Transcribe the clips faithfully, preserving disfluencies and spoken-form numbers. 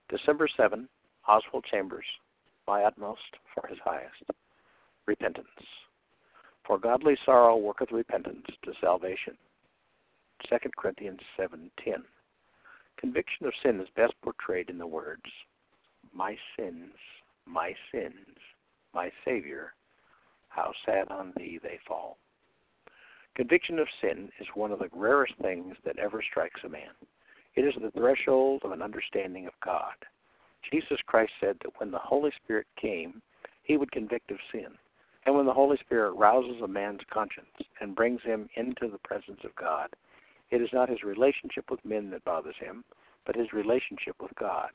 December seventh, Oswald Chambers, my utmost for his highest. Repentance. For godly sorrow worketh repentance to salvation. Second Corinthians seven ten. Conviction of sin is best portrayed in the words, my sins, my sins, my Savior, how sad on thee they fall. Conviction of sin is one of the rarest things that ever strikes a man. It is the threshold of an understanding of God. Jesus Christ said that when the Holy Spirit came, he would convict of sin. And when the Holy Spirit rouses a man's conscience and brings him into the presence of God, it is not his relationship with men that bothers him, but his relationship with God.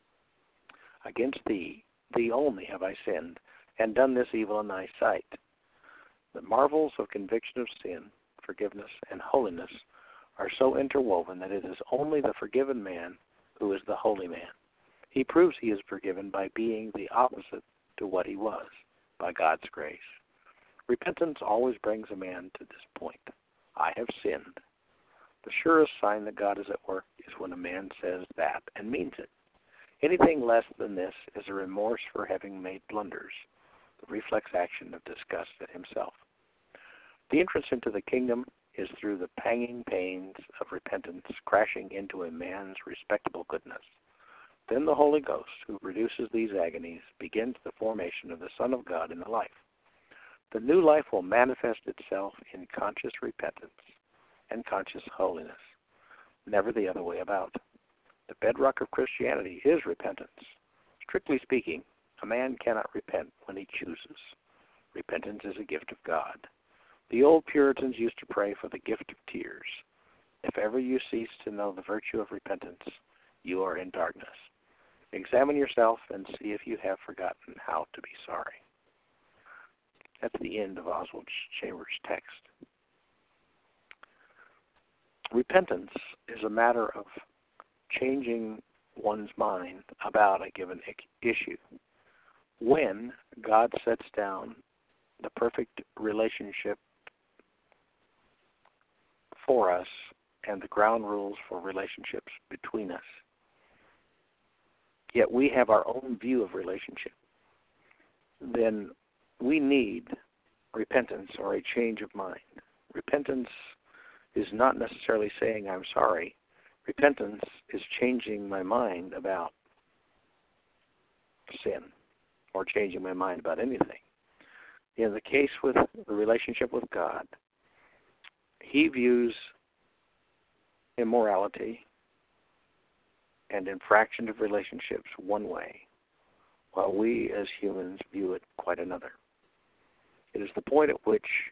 Against thee, thee only have I sinned, and done this evil in thy sight. The marvels of conviction of sin, forgiveness, and holiness are so interwoven that it is only the forgiven man who is the holy man. He proves he is forgiven by being the opposite to what he was, by God's grace. Repentance always brings a man to this point. I have sinned. The surest sign that God is at work is when a man says that and means it. Anything less than this is a remorse for having made blunders, the reflex action of disgust at himself. The entrance into the kingdom is through the panging pains of repentance crashing into a man's respectable goodness. Then the Holy Ghost, who reduces these agonies, begins the formation of the Son of God in the life. The new life will manifest itself in conscious repentance and conscious holiness, never the other way about. The bedrock of Christianity is repentance. Strictly speaking, a man cannot repent when he chooses. Repentance is a gift of God. The old Puritans used to pray for the gift of tears. If ever you cease to know the virtue of repentance, you are in darkness. Examine yourself and see if you have forgotten how to be sorry. That's the end of Oswald Chambers' text. Repentance is a matter of changing one's mind about a given issue. When God sets down the perfect relationship for us and the ground rules for relationships between us, yet we have our own view of relationship, then we need repentance or a change of mind. Repentance is not necessarily saying I'm sorry. Repentance is changing my mind about sin or changing my mind about anything. In the case with the relationship with God, he views immorality and infraction of relationships one way, while we as humans view it quite another. It is the point at which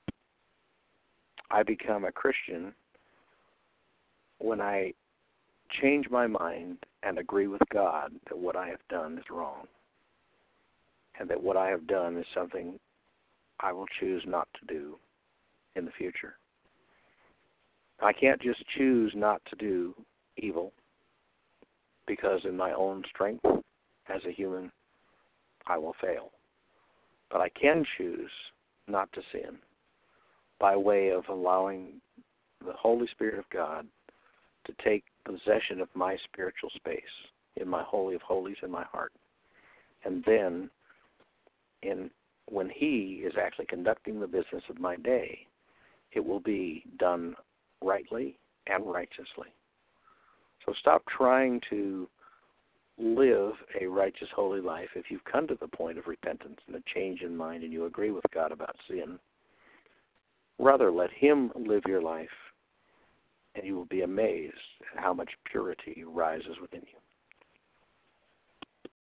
I become a Christian when I change my mind and agree with God that what I have done is wrong, and that what I have done is something I will choose not to do in the future. I can't just choose not to do evil because in my own strength as a human, I will fail. But I can choose not to sin by way of allowing the Holy Spirit of God to take possession of my spiritual space in my Holy of Holies in my heart. And then in when he is actually conducting the business of my day, it will be done rightly and righteously. So stop trying to live a righteous, holy life. If you've come to the point of repentance and a change in mind and you agree with God about sin, rather let him live your life, and you will be amazed at how much purity rises within you.